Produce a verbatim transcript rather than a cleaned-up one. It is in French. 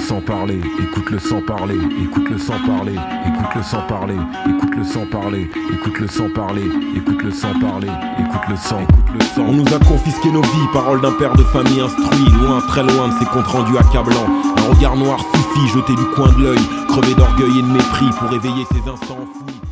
sans parler, écoute-le sans parler, écoute-le sans parler, écoute-le sans parler, écoute-le sans parler, écoute-le sans parler, écoute-le sans parler, écoute-le sans, écoute-le sans. On nous a confisqué nos vies, parole d'un père de famille instruit, loin, très loin de ces comptes rendus accablants. Un regard noir suffit, jeté du coin de l'œil, crevé d'orgueil et de mépris pour éveiller ces instants enfouis.